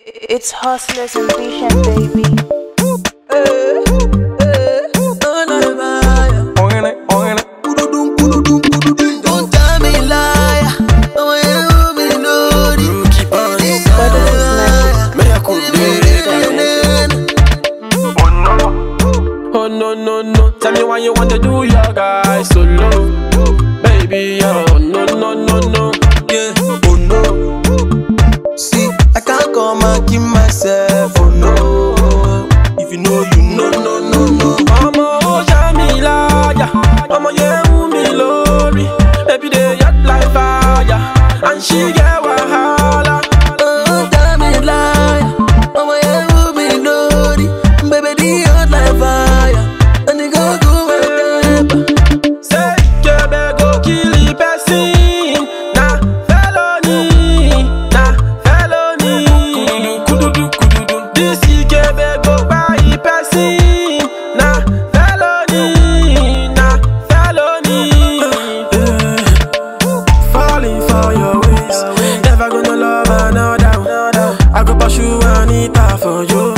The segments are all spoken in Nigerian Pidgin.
It's Hustlers Ambition, baby. Don't tell me lie. Oh no, tell me why you want to do your guy solo, baby. Oh no, Yeah, oh no. See, I can't come and keep myself. Oh no. If you know, you know, no. I'ma Jamila, I'ma me lori, baby they hot like fire, and she get wahala. Don't tell me lie. Me naughty. Baby, the hot like fire. And they go my temper. Say kebe go kill the person, na felony. Kududu. This kebe go buy person, na felony. Falling for your ways, never gonna love another. I go pursue Anita for you.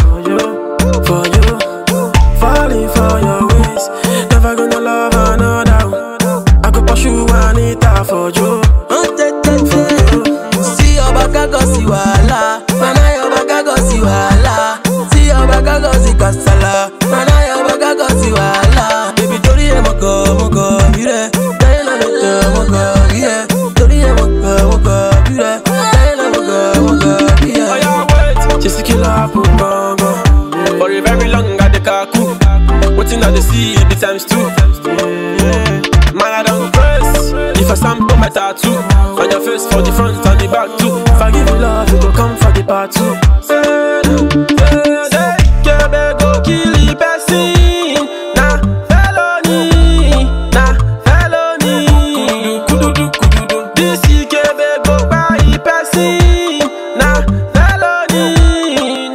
Falling for your ways, never gonna love another. I go pursue Anita for you. See your back, I go see wahala. Mana your back, I go see wahala. See your back, I go see kasala. Mana your back, I go see wahala. Baby, tori e moko, bire. Dai na mete moko, bire. Tori e moko, bire. Dai na moko, bire. Oh yeah, wait, just to kill her up, for a very long at the kaku. Waiting at the sea, the times two. Man, I don't press. If I sample my tattoo on your face for the front and the back too. If I give you love, you go come for the part two. Say, kebe go kill the person, na felony. Kududu. This kebe go buy person, na felony.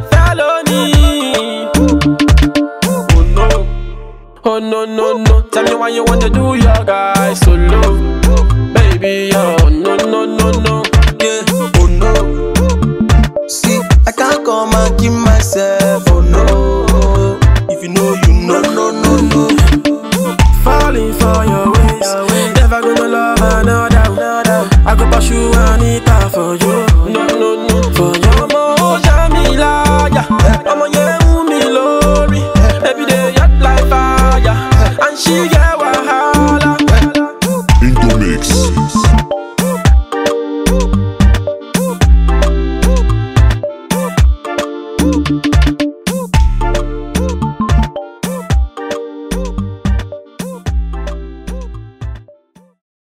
Oh no, tell me why you want to do your guy solo, baby. Oh no. Yeah, oh no. See, I can't come and keep myself. Oh no. If you know, you know, no. Falling for your ways, never gonna love another. I go pursue Anita for you. No, for you. I'ma Jamila, I'ma me lori, baby they hot like fire, and she get wahala. Into mix.